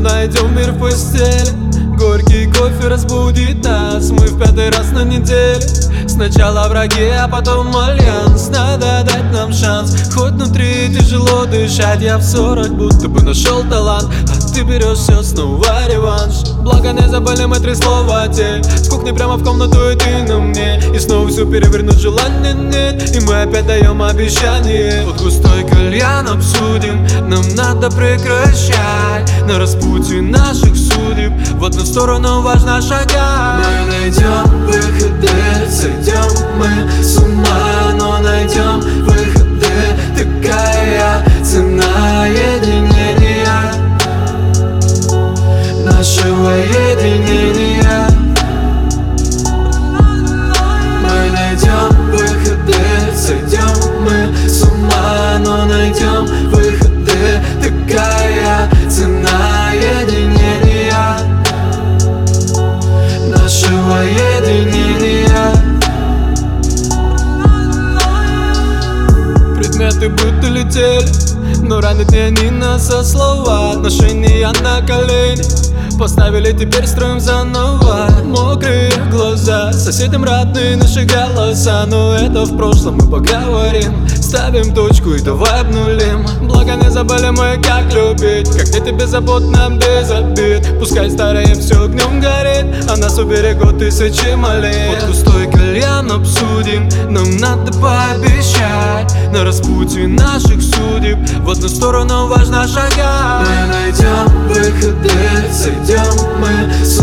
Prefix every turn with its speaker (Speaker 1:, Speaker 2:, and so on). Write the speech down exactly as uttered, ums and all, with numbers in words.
Speaker 1: найдем мир в постели. Горький кофе разбудит нас, мы в пятый раз на неделе. Сначала враги, а потом альянс. Надо дать нам шанс, хоть внутри тяжело дышать. Я в сорок будто бы нашел талант, а ты берешь все снова реванш. Благо не забыли мы три слова те. С кухни прямо в комнату и ты на мне. И снова все перевернуть желания нет, и мы опять даем обещание. Вот густой кальян обсудим, нам надо прекращать на распутье наших судеб. В одну сторону важно шагать. Мы найдем выходы, сойдем мы с ума, но найдем выходы. Такая цена единения, нашего единения. Мы найдем выходы, сойдем мы с ума, но найдем выходы. Такая цена единения, нашего единения. Предметы будто летели, но ранят не они нас, а слова. Отношения на колени поставили, теперь строим заново. Мокрые глаза, соседям родные наши голоса. Но это в прошлом, мы поговорим. Ставим точку и давай обнулим. Благо не забыли мы, как любить, как дети беззаботно, без обид. Пускай старое все огнем горит, а нас уберегут тысячи молитв. Вот густой кальян обсудим, нам надо пообещать на распутье наших судеб. В одну сторону важно шагать. Мы найдем выходы, сойдем мы с